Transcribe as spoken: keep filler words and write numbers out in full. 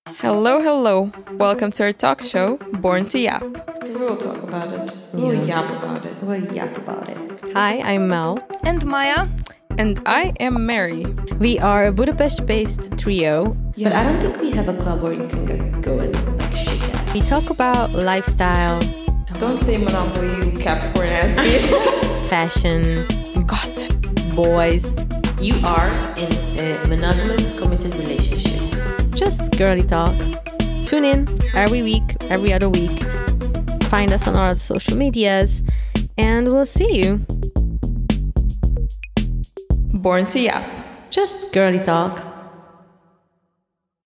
Hello, hello. Welcome to our talk show, Born to Yap. We'll talk about it. We'll yeah. yap about it. We'll yap about it. Hi, I'm Mel. And Maya. And I am Mary. We are a Budapest-based trio. Yeah. But I don't think we have a club where you can get, go and like shake ass. We talk about lifestyle. Don't say Monopoly, you Capricorn ass bitch. Fashion. Gossip. Boys. You are in a monogamous, committed relationship. Just girly talk. Tune in every week, every other week. Find us on our social medias, and we'll see you. Born to Yap. Just girly talk.